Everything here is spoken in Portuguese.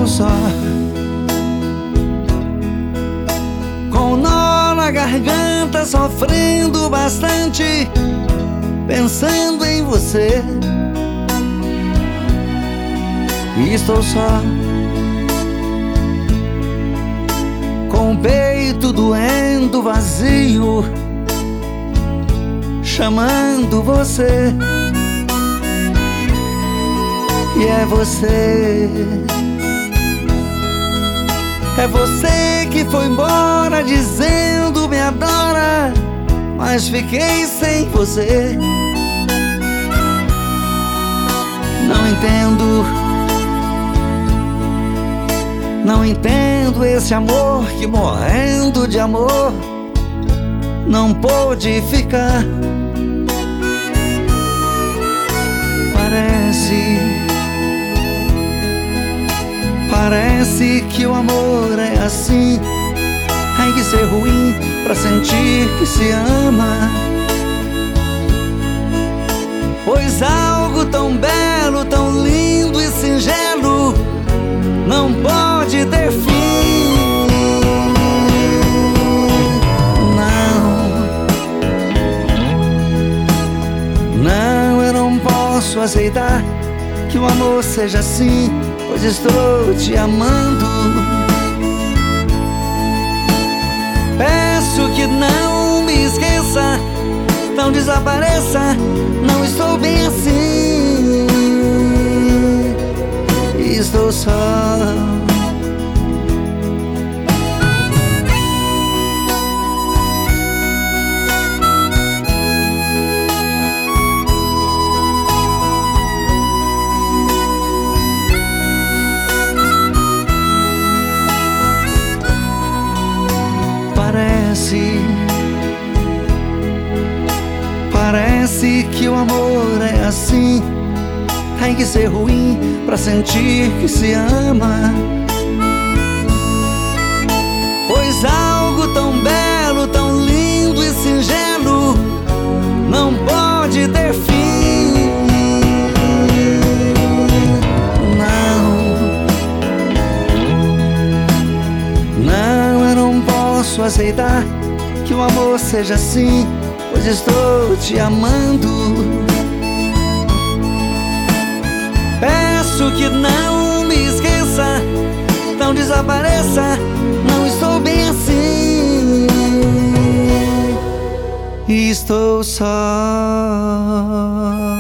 só, com um nó na garganta, sofrendo bastante, pensando em você. Estou só, com o peito doendo, vazio, chamando você. E é você que foi embora dizendo me adora, mas fiquei sem você. Não entendo esse amor que, morrendo de amor, não pôde ficar. Parece que o amor é assim, tem que ser ruim pra sentir que se ama. Pois algo tão belo, tão lindo e singelo não pode ter fim. Não, eu não posso aceitar que o amor seja assim, pois estou te amando. Peço que não me esqueça, não desapareça, não estou bem assim. Estou só, parece que o amor é assim, tem que ser ruim pra sentir que se ama. Pois algo tão belo, tão lindo e singelo não pode ter fim. Não, eu não posso aceitar que o amor seja assim, pois estou te amando. Peço que não me esqueça, não desapareça, não estou bem assim. Estou só.